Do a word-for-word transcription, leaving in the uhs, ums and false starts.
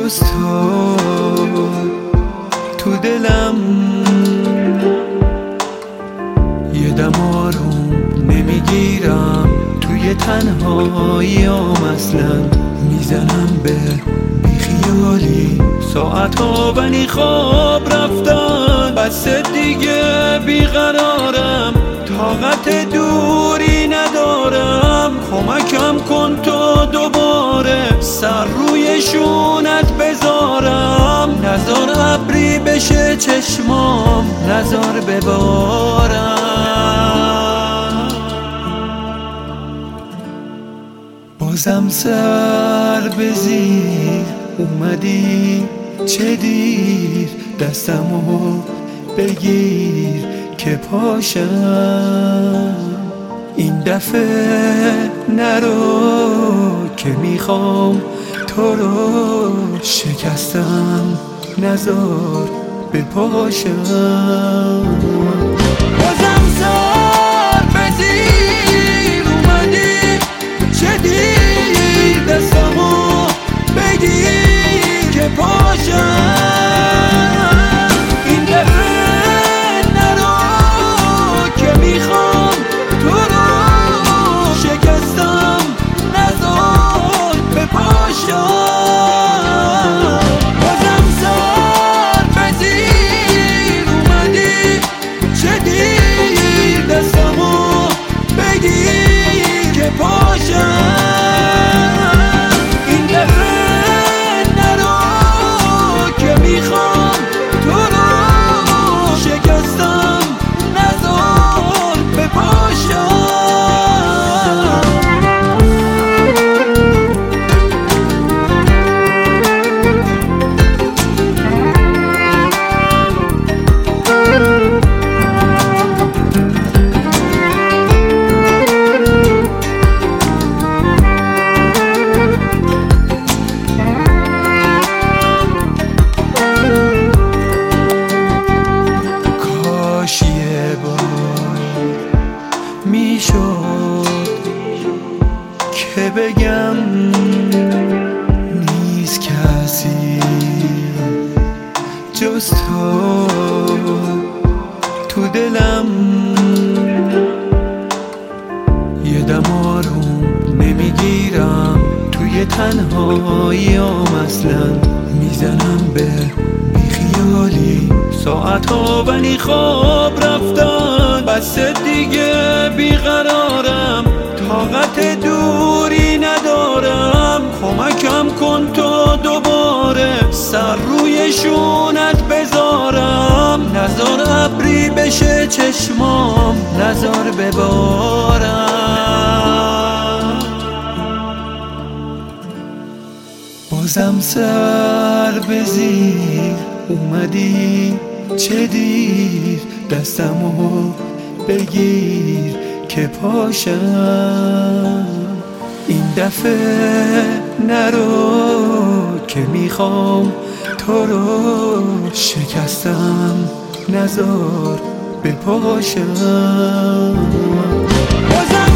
جز تو تو دلم یه دم آروم نمیگیرم، توی تنهاییام اصلا میزنم به بیخیالی ساعتها ولی خواب رفتن، بس دیگه بیقرارم، طاقت دوری ندارم، کمکم کن تو دوباره سر روی شونت بذارم، نزار ابری بشه چشمام، نزار ببارم. بازم سر به زیر اومدی، چه دیر دستمو بگیر که پاشم، این دفعه نرو که میخوام تو رو شکستم، نزار بپاشم. بازم سر به زیر اومدی، چه دیر دستمو بگیر که پاشم، این دفعه نرو که میخوام تو رو شکستم، نزار بپاشم. بازم سر به زیر اومدی، چه دیر دستمو بگیر که پاشم، این دفعه نرو که میخوام تو رو شکستم، نزار بپاشم. میشد که بگم نیست کسی جز تو تو دلم، یه دم آروم نمیگیرم، توی تنهاییام اصلا میزنم به بیخیالی ساعتها ولی خواب رفتن، بس دیگه بیقرارم، طاقت دوری ندارم، کمکم کن تو دوباره سر روی شونت بذارم، نزار ابری بشه چشمام، نزار ببارم. بازم سر به زیر اومدی، چه دیر دستمو بگیر که پاشم، این دفعه نرو که میخوام تو رو شکستم، نزار بپاشم.